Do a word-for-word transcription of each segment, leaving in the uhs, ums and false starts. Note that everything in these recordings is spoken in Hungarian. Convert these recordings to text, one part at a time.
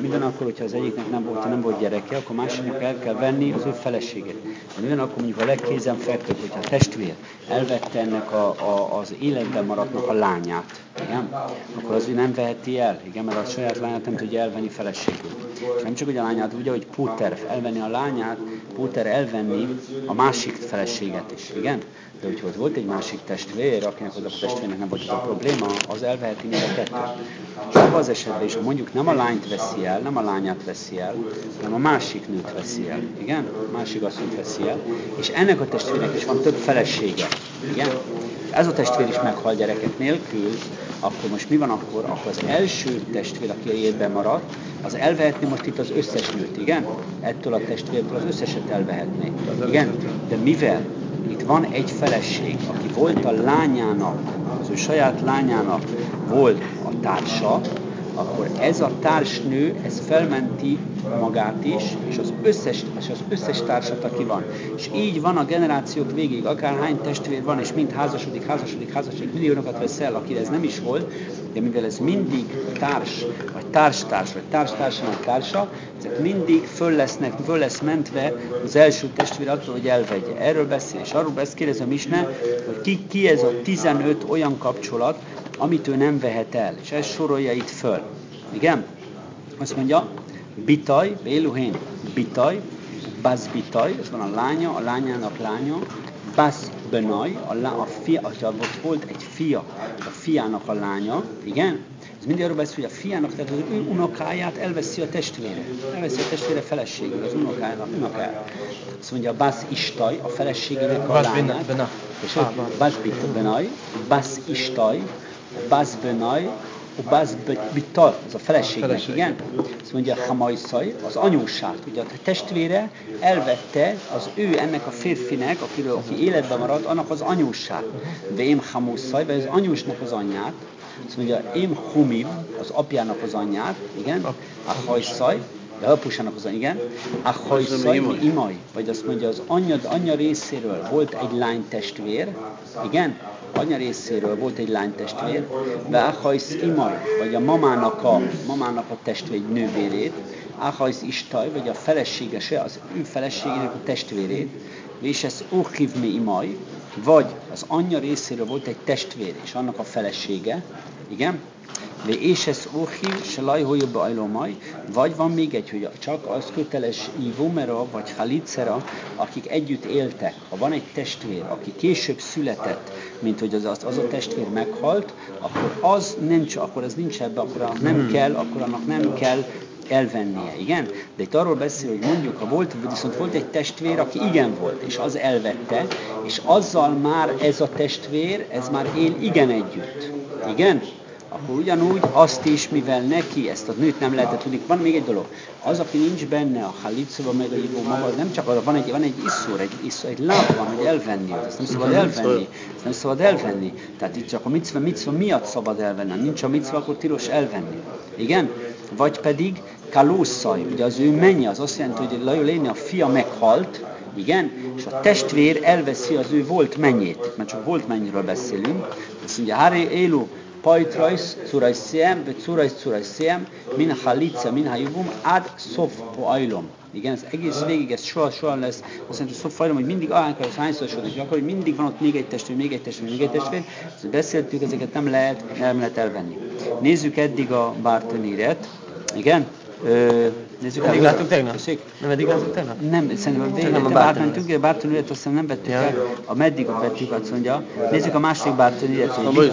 ugyanakkor, hogyha az egyiknek nem volt, nem volt gyereke, akkor másiknak el kell venni az ő feleségét. De ugyanakkor mondjuk a legkézenfekvőbb, hogyha a testvér elvette ennek a, a, az életben maradtnak a lányát, igen? Akkor az ő nem veheti el, igen? Mert a saját lányát nem tudja elvenni feleségül. És nem csak hogy a lányát, ugye, hogy Péter elvenni a lányát, Péter elvenni a másik feleséget is, igen? De hogyha volt egy másik testvér, akinek az a testvérnek nem volt ez a probléma, az elveheti mind a kettőt. És abban az esetben is, ha mondjuk nem a lányt veszi el, nem a lányát veszi el, hanem a másik nőt veszi el, igen? A másik asszonyt veszi el, és ennek a testvérnek is van több felesége, igen? Ez a testvér is meghal gyerekek nélkül, akkor most mi van akkor? Akkor az első testvér, aki életben maradt, az elvehetné most itt az összes nőt, igen? Ettől a testvértől az összeset elvehetné, igen? De mivel itt van egy feleség, aki volt a lányának, az ő saját lányának volt a társa, akkor ez a társnő, ez felmenti magát is, és az összes, és az összes társat, aki van. És így van a generációk végig, akárhány testvér van, és mind házasodik, házasodik, házasodik, milliónokat vesz el, akire ez nem is volt, de mivel ez mindig társ, vagy társtárs, vagy társtársának társa, ezek mindig föl lesznek, föl lesz mentve az első testvér attól, hogy elvegye. Erről beszél, és arról beszél, kérdezem Misne, hogy ki, ki ez a tizenöt olyan kapcsolat, amit ő nem vehet el, és ez sorolja itt föl. Igen? Azt mondja, bitaj, béluhén, bitaj, baz bitaj, ez van a lánya, a lányának lánya, baz benaj, a, lá, a fia, hogyha volt egy fia, a fiának a lánya, igen? Ez mindig arról beszél, hogy a fiának, tehát az ő unokáját elveszi a testvére. Elveszi a testvére feleségül, az unokájának unokáját. Azt mondja, baz istaj, a feleségének a lányát. És baz benaj, baz istaj, baz benaj, baz bitaj, az a feleségnek, igen? Azt mondja, hamajszaj, az anyóság. Ugye a testvére elvette az ő ennek a férfinek, akiről, aki életben maradt, annak az anyóság. De én hamuszaj, vagy az anyósnak az anyját. Azt mondja, én humiv, az apjának az anyját, igen? A hajszaj, de apusának az anyját, igen? A hajszaj, mi imaj. Vagy azt mondja, az anyja, anyja részéről volt egy lánytestvér, igen? Anya részéről volt egy lánytestvér, de Achajsz imaj, vagy a mamának a, mamának a testvér nővérét, Achajsz istaj, vagy a feleségese, az ő feleségének a testvérét, és ez Uchivmi imaj, vagy az anyja részéről volt egy testvér, és annak a felesége, igen? De és ez Uchiv, se lajhójobb ajlomaj, vagy van még egy, hogy csak az köteles Ivumera, vagy Halicera, akik együtt éltek. Ha van egy testvér, aki később született, mint hogy az, az a testvér meghalt, akkor az nincs, akkor az nincs ebbe, akkor annak nem kell, akkor annak nem kell elvennie, igen? De itt arról beszél, hogy mondjuk, ha volt, viszont volt egy testvér, aki igen volt, és az elvette, és azzal már ez a testvér, ez már él igen együtt, igen? Akkor ugyanúgy azt is, mivel neki ezt a nőt nem lehetett tudni, van még egy dolog, az, aki nincs benne a halicova, meg a hívó maga, nem csak az, van egy, van egy iszor, egy, iszor, egy láb van, hogy elvenni, ezt nem szabad elvenni, ezt nem szabad elvenni, tehát itt csak a micva, micva miatt szabad elvenni, nincs a micva, akkor tilos elvenni, igen? Vagy pedig kalószaj, ugye az ő menye, az azt jelenti, hogy Lajoléni a fia meghalt, igen, és a testvér elveszi az ő volt mennyét, mert csak volt mennyiről beszélünk, azt mondja, Hári Élu, Pajtrajsz, Curajsziem, vagy Curajsz, Curajsziem, min halica, min hajubum, ad szof poajlom. Igen, ez egész végig, ez soha, soha lesz, azt jelenti, hogy szof hogy mindig, ahánykor az hányszor sodik, akkor, hogy mindig van ott még egy testvér, még egy testvér, még egy testvér, ezt beszéltük, ezeket nem lehet, nem lehet elvenni. Nézzük eddig a Bártaníret, igen? Ö, nézzük eddig láttuk tegnap? Tessék? Nem eddig láttuk tegnap? Nem, szerintem végül a Bártaníret, a Bártaníret azt nem vettük el, a meddig vettük, azt mondja. Nézzük a második Bártaníret, hogy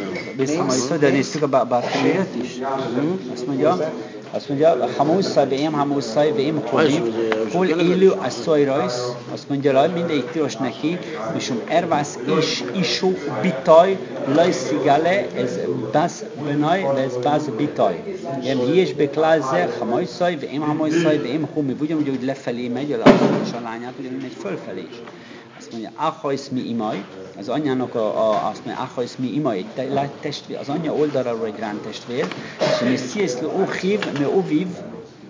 vissza, de nézzük a Bártaníret is. Azt mondja, azt mondja, hamuszaj, veim hamuszaj, veim hoviv, hol élő a szojrajsz, azt mondja, hogy mindegyik tilos neki, és ervász is, isú, bitaj, lajszigale, ez bász benaj, ez bász bitaj. Ilyen hiés beklázer, hamuszaj, veim hamuszaj, veim hoviv, ugyanúgy, hogy lefelé megy a lányát, ugyanúgy megy fölfelé is. Azt mondja, Achajsz mi imaj, az anyjának a, a, azt mondja, Achajsz mi imaj, egy testvér, az anyja oldalról egy rántestvér, és mondja, Szieszlő Uchiv, me Uviv,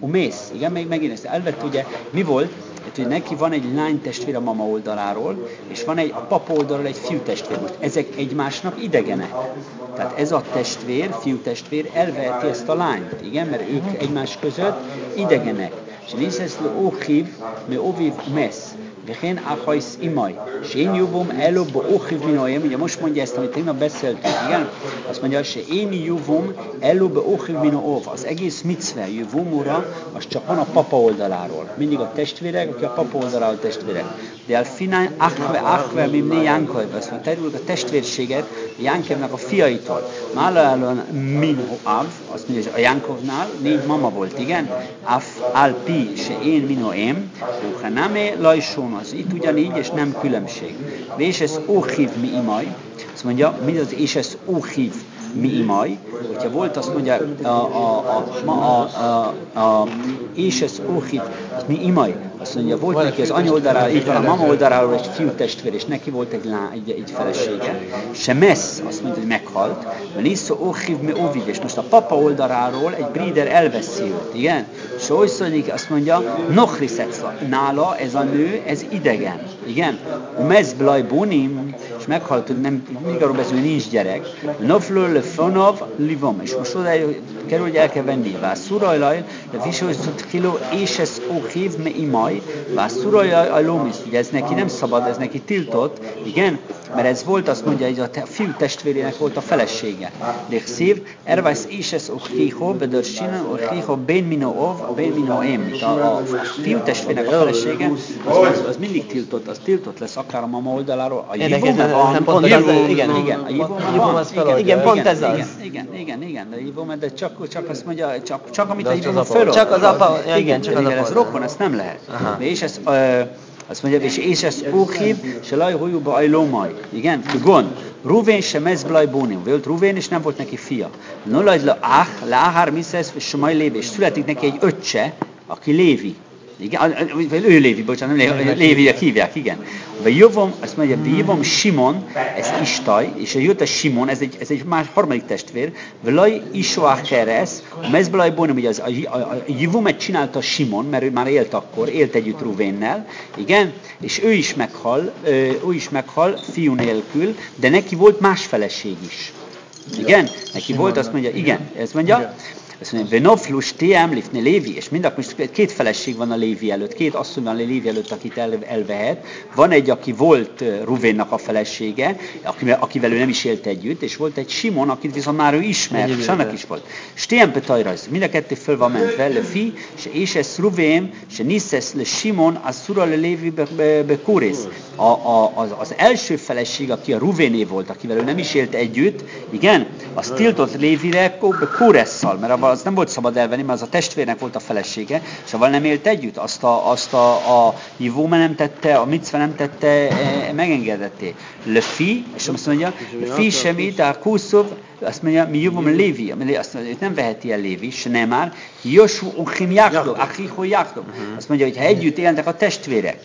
mész. Igen, még megint ezt elvett, ugye, mi volt? Hát, hogy neki van egy lány testvér a mama oldaláról, és van egy a papa oldalról egy fiú testvér. Most ezek egymásnak idegenek. Tehát ez a testvér, fiú testvér elveheti ezt a lányt, igen, mert ők egymás között idegenek. És nézesz le óhív, mi óvív mesz. Vehen achajsz imaj. És én juvom előbb óhív minóém. Ugye most mondja ezt, amit tegnap beszéltünk, igen? Azt mondja, hogy én juvom előbb óhív minóóv. Az egész micve, juvumura, az csak van a papa oldaláról. Mindig a testvérek, aki a papa oldaláról testvérek. De alfinán achve, achve, mimné Jánkov. Azt mondja, terül a testvérséget Jánkevnek a fiaitól. Málalon minhoav, azt mondja, hogy a Jánkovnál négy mama volt, igen? Af, alpi, se én minóém, uhaname lajsón. Az itt ugyanígy, és nem különbség. És ez óhív mi imaj. Azt mondja, mi az és ez óhív mi imaj. Hogyha volt, azt mondja, a, a, a, a, a, a és ez óhív mi imaj. Azt mondja, volt neki az anya oldaláról, így van a mama oldaláról egy fiú testvér, és neki volt egy, lá, egy, egy felesége. Se messz, azt mondja, hogy meghalt. Niszo óhív mi óvid, és most a papa oldaláról egy bríder elveszi őt, igen? És olyszonyik, azt mondja, nochriszecva, nála ez a nő, ez idegen, igen? Umez blaj bunim, és meghalt, hogy nem, mindig arról beszél, hogy nincs gyerek. Noflő le fonov livom, és most oda kerül, hogy el kell venni. Vászurajlaj, de visőszut kiló, és ez óhív me imaj, vászurajlaj a lomisz, ugye ez neki nem szabad, ez neki tiltott, igen? Mert ez volt, azt mondja, hogy a te, fiú testvérének volt a felesége. De szív, ervász és ez óhího, bedör sinan, óhího, ben minóov, ben minóém. A, a fiú testvérnek a felesége, az, az, az mindig tiltott, az tiltott lesz akár a mama oldaláról. A jivóme van, pont jivó, ez, igen, igen, a jivóme van, igen, igen, pont ez az. Igen, igen, igen, de a jivóme, de csak, csak azt mondja, csak, csak amit a jivóme fölad. Csak az apa, igen, csak az apa. Ez rokon, ezt nem lehet. És ez... Azt mondja, és és ez óhív, se laj hújúba ajlómaj. Igen, gond. Ruvén se mezblaj bónim. Volt Ruvén, és nem volt neki fia. Nolaj le ach, le ahár miszesz, és somaj lévi. És születik neki egy öccse, aki Lévi. Igen, ő Lévi, bocsánat, nem Léviek hívják, igen. Vagy jövom, azt mondja, jövom Simon, ez Istaj, és jött a Simon, ez egy, ez egy más harmadik testvér, Vlaj Isoach Keresz, a mezblaj bonim, ugye az, a, a, a jövomet csinálta Simon, mert ő már élt akkor, élt együtt Ruvénnel, igen, és ő is meghal, ő is meghal fiú nélkül, de neki volt más feleség is. Igen, neki volt, azt mondja, igen, ezt mondja, azt mondja, Venoflus tém lifne Lévi, és mind most két feleség van a Lévi előtt, két asszony van a Lévi előtt, akit el, elvehet. Van egy, aki volt Ruvénnak a felesége, akivel, akivel ő nem is élt együtt, és volt egy Simon, akit viszont már ő ismert, és annak is volt. Stém petajrajz, mind a kettő föl van mentve, le fi, és ez Ruvém, és niszesz le Simon, az szura le Lévi bekórész. Az, az első feleség, aki a Ruvéné volt, akivel ő nem is élt együtt, igen, az tiltott Lévire bekóresszal, mert az nem volt szabad elvenni, mert az a testvérnek volt a felesége, és avval nem élt együtt, azt a, azt a, a jivóme nem tette, a micve nem tette, e, megengedetté. Le fi, és azt mondja, le fi semmit, a kuszov, azt mondja, mi jövőm Lévi, azt mondja, hogy nem veheti el Lévi, se nem már, Josu Ochim Jákdov, Achiho Jákdov. Azt mondja, hogy ha együtt éltek a testvérek,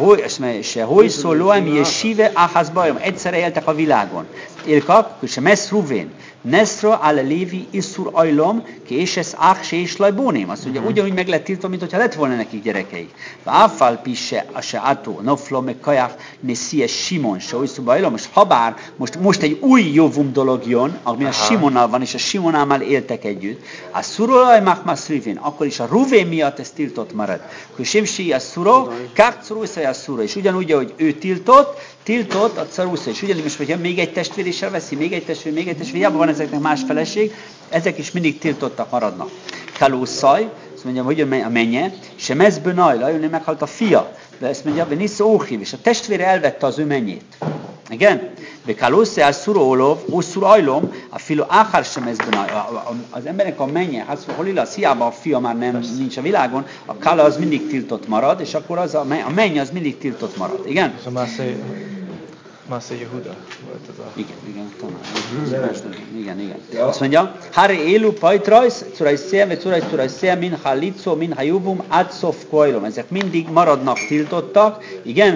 se hogy szólóem, jesíve ahaz bajom, egyszerre éltek a világon. Élkak, se messz Ruvén, Nesra ale Lévi iszur ajlom, késesz ach se is lajbóném. Azt mondja, ugyanúgy meg lett tiltva, mint hogyha lett volna nekik gyerekeik. Váfál pisse a se átó, noflom, meg kajach, ne szies Simon, se olyszú bajlom. Most habár, most, most egy új jóvum dolog jön, ami a Simonnal van, és a Simonnal már éltek együtt. A szurolaj machmas Ruvén, akkor is a Ruvén miatt ez tiltott marad. Kösimsi a szuro, kák curuszaj a szuro. És ugyanúgy, hogy ő tiltott, tiltott a carusza, és ugyanígy most, hogyha még egy testvér is elveszi, még egy testvér, még egy testvér, hiába van ezeknek más feleség, ezek is mindig tiltottak maradnak. Kaluszaj, azt mondja, hogy a menye, se mezbönaj, lajulni meghalt a fia, de ezt mondja, hogy nisz óhív, és a testvére elvette az ő mennyét. Igen? De kaluszaj, a szurólov, ó szurajlom, a filo áhár sem mezbönaj, az embernek a menye, hát hol illasz, hiába a fia már nem nincs a világon, a kala az mindig tiltott marad, és akkor az a, a menny az mindig tiltott marad. Igen? Mászé Jehuda volt az a... Igen, igen, talán. Igen, igen. Azt mondja, Hári élu pajtrajsz, curaj szélve, curaj curaj szél, min ha licó, min ha jubum, ad szof koilom. Ezek mindig maradnak tiltottak, igen,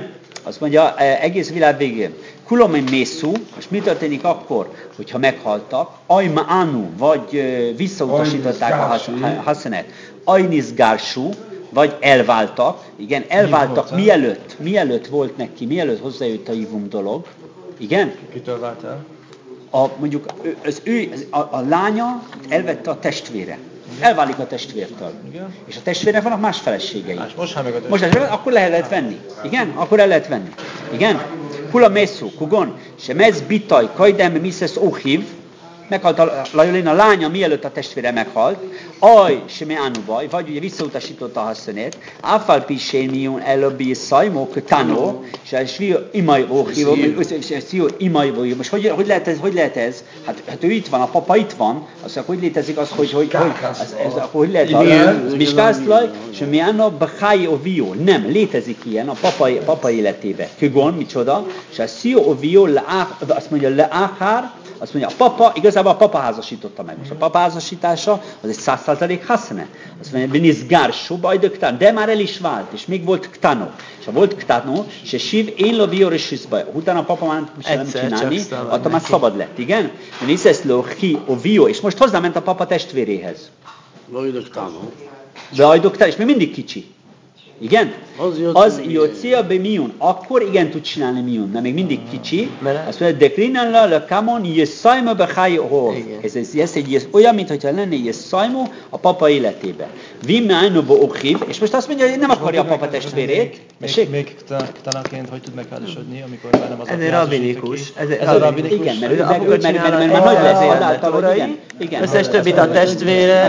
azt mondja, egész világ végén. Kulomén mészú, és mi történik akkor, hogyha meghaltak? Ajma anu, vagy visszautasították a haszenet. Ajnizgársú, vagy elváltak. Igen, elváltak mielőtt, mielőtt volt neki, mielőtt hozzájött a ivum dolog. Igen? Kitől vált el? A, mondjuk az ő, a, a lánya elvette a testvére. Elválik a testvértől. Igen. És a testvérnek vannak más feleségei. Más, most hát meg a testvére. Most akkor le lehet venni. Igen? Akkor el lehet venni. Igen? Kula messzú, kugon, se mez bitaj, kajdem, miszesz óhív, meghalt a Lajolén, a lánya mielőtt a testvére meghalt, aj, se me baj, vagy ugye visszautasította a haszonét, áfál pisén miun előbbi szajmok tanó, és svió imaj óhívó, svió imaj óhívó. Most hogy, hogy, lehet ez, hogy lehet ez? Hát, hát ő itt van, a papa itt van, az hogy létezik az, hogy hogy, hogy, az, ez, hogy lehet az? Miskászlaj, és mi anna bachai ovió. Nem, létezik ilyen a papa, papa életébe. Kugon, micsoda, és a szió ovió, azt mondja, leáhár, azt mondja, a papa, igazából a papa házasította meg. Most a papa házasítása az egy száz százalék haszne. Azt mondja, vinizgársó, bajdöktán, de már el is vált, és még volt ktano. És ha volt ktano, se sív, én lo biorisiszba. Utána a papa már nem csinálni, attól már szabad lett, igen? Viniszesz lo hi o vio, és most hozzáment a papa testvéréhez. Bajdöktano. Bajdöktán, és még mindig kicsi. Igen? Az Jócia be miun. Akkor igen tud csinálni miun, de még mindig kicsi. Azt mondja, de krinella le kamon jesajma be hajho. Ez, ez, ez egy olyan, mintha lenne jesajma a papa életébe. Vimme ajnobo okhiv, és most azt mondja, hogy nem akarja a papa testvérét. Még, még tanaként hogy tud megházasodni, amikor bennem az ez egy rabinikus. Ez egy rabinikus. Igen, mert mert nagy lesz azáltal, hogy igen. Összes többit a testvére.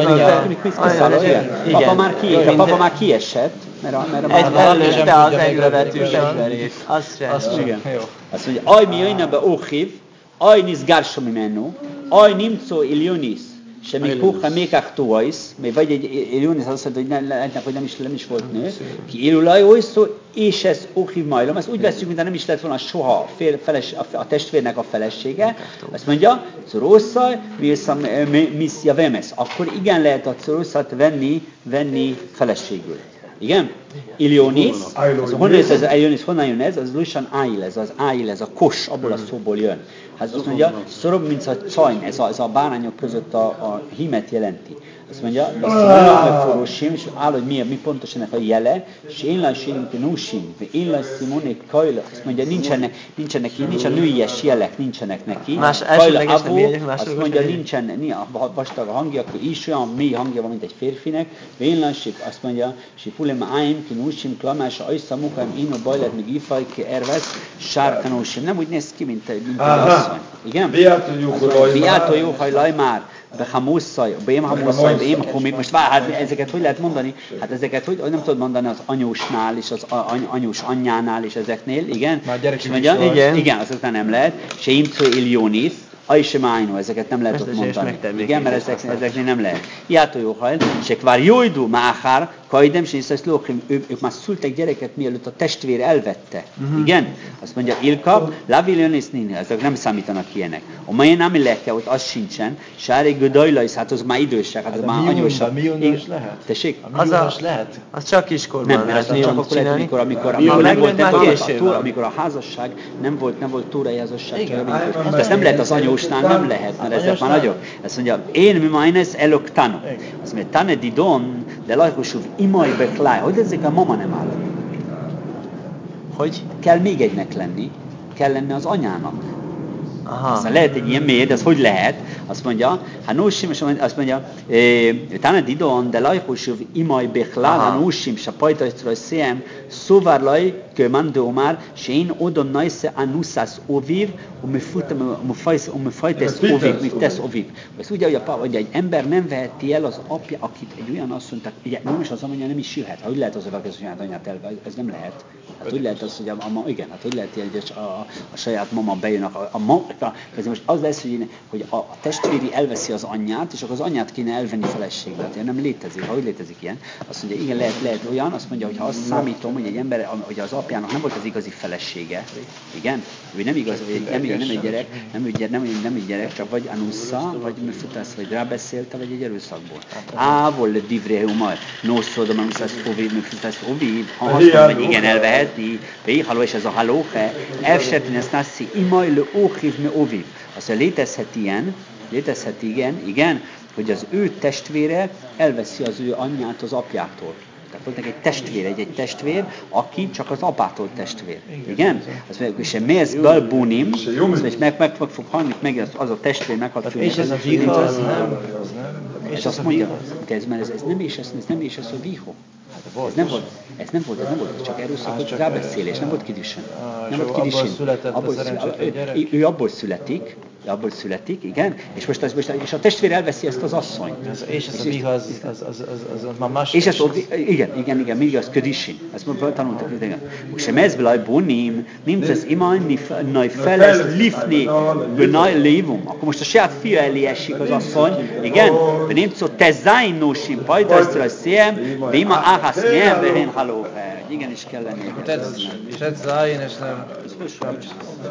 Papa már kiesett. Mert a, mert a egy előtte az egylövetű fegyverét. Azt sem. Azt igen. Azt mondja, aj mi jöjjön be óhív, aj nisz gársomi mennu, aj nimco ilionis, semmi puha mékák tuais, mert vagy egy ilionis azt mondja, hogy, ne, hogy nem, is, nem is volt nő, ki ilulaj olyszó, és ez óhív majlom. Ezt úgy veszünk, mintha nem is lett volna soha fél, feles, a testvérnek a felesége. Azt mondja, curószaj, misz javemesz. Akkor igen lehet a curószat venni, venni feleségül. Igen? Ilionis, honnan jön ez az Ilionis, honnan jön ez? Az Lusan Áil, ez az Áil, ez a kos, abból a szóból jön. Hát azt mondja, szorobb, mint a csajn, ez a, ez a bárányok között a, a hímet jelenti. Azt mondja, de szorobb megforrósim, és áll, hogy mi, mi pontosan ennek a jele, és én lajsim, te núsim, én lajsim, onék kajla. Azt mondja, nincsenek, nincsenek, nincs a nőies jelek, nincsenek neki. Más elsőleges nem jegyek, más azt mondja, nincsen, a vastag a hangja, akkor is olyan mély hangja van, mint egy férfinek. Én lajsim, azt mondja, és fulem áim, ki núsim, klamás, ajsza mukáim, ino bajlet, még ifaj, ki ervesz, sárka núsim. Nem úgy néz ki, mint egy asszony. Igen? Biátó jóhaj lajmár. Be hamusszaj, bém hamusszaj, bém humik. Most vár, hát ezeket hogy lehet mondani? Hát ezeket hogy nem tudod mondani az anyósnál és az any, anyós anyjánál és ezeknél, igen? Már gyerek mondja, igen. Igen, azoknál nem lehet. Se imco ilionis, ajsemájnó, ezeket nem lehet ott mondani. Igen, mert ezek, ezeknél nem lehet. Iátó jó hajl, se kvár jójdú máhár, kajdem, se iszesz lókrim, ők már szültek gyereket, mielőtt a testvér elvette. Uh-huh. Igen? Azt mondja, Ilka, lavilionis nini, ezek nem számítanak ilyenek. A mai nem leke, ott az sincsen, sári gödajlajsz, hát azok már idősek, hát az már anyósak. A miunos lehet? Tessék? A miunos lehet? Az csak kiskorban nem, mert az csak akkor lehet, amikor, amikor, amikor, nem volt, nem volt, amikor a házasság nem volt, nem volt túrai házasság. Ezt nem lehet az anyósnál, nem lehet, mert ezek már nagyok. Azt mondja, én mi mainez eloktano. Azt mondja, tane didon, de lajkosúv imaj bekláj. Hogy ezek a mama nem áll? Hogy? Kell még egynek lenni, kell lenni az anyának. Aha. Aztán lehet egy ilyen mély, de az hogy lehet? Azt mondja, ha nósim, azt mondja, tane didon, de lajkosúv imaj bekláj, ha nósim, se pajtajtról szém, szóvárlaj, kömandó már, se én odon najsze anuszász ovív, umefajtesz ovív, miftesz ovív. Ez ugye, hogy, a, hogy egy ember nem veheti el az apja, akit egy olyan asszony, ugye nem is az anya nem is jöhet. Hogy lehet az, hogy a saját anyát elve? Ez nem lehet. Hát hogy lehet az, hogy a, a igen, hát hogy lehet, hogy a, a, a saját mama bejön, a, a, a, ez most az lesz, hogy, hogy a, a testvéri elveszi az anyját, és akkor az anyját kéne elvenni feleségül. Hát nem létezik, ha úgy létezik ilyen. Azt mondja, igen, lehet, lehet olyan, azt mondja, hogy ha azt számítom, hogy egy ember, hogy az apjának nem volt az igazi felesége, igen, hogy nem igaz, hogy nem, nem egy gyerek, nem egy, nem, nem egy gyerek, csak vagy anusza, vagy futász, vagy rábeszélte, vagy egy erőszakból. Á, volle divreumar, no szodom, amuszász oviv, futász oviv, ha azt mondja, hogy igen, elveheti, haló, és ez a halóhe, elsertin ezt nászi, imaj le óhiv me oviv. Azt mondja, létezhet ilyen, létezhet igen, igen, hogy az ő testvére elveszi az ő anyját az apjától. Tehát volt neki egy testvér, egy, egy testvér, aki csak az apától testvér. Igen? Azt mondja, és mész balbunim, és meg, meg, meg fog halni, meg az, az a testvér meghalt. És ez a viha, az nem, az nem. És azt mondja, ez, ez, ez nem is ez, ez nem is ez a viho. Ez nem volt, ez nem volt, ez nem volt, csak erőszakos rábeszélés, nem volt kidüsen. Nem volt kidüsen. Abból született a szerencsétlen gyerek? Ő, ő abból születik, abból születik, igen, és most, az, most és a testvér elveszi ezt az asszonyt. Ez, és ez a viha, az, az, az, az, az, az már más. És ez, igen, igen, igen, mindig az ködisin. Ezt tanultak, igen. És ez belaj bunim, nimmt ez imajni nagy feles lifni benaj lévum. Akkor most a saját fia elé esik az asszony, igen, de nimmt szó te zájnósim, pajdasztra szém, de ima áhász nyelv, behén haló. Igen, is kell lenni. Tehát zájn, és nem...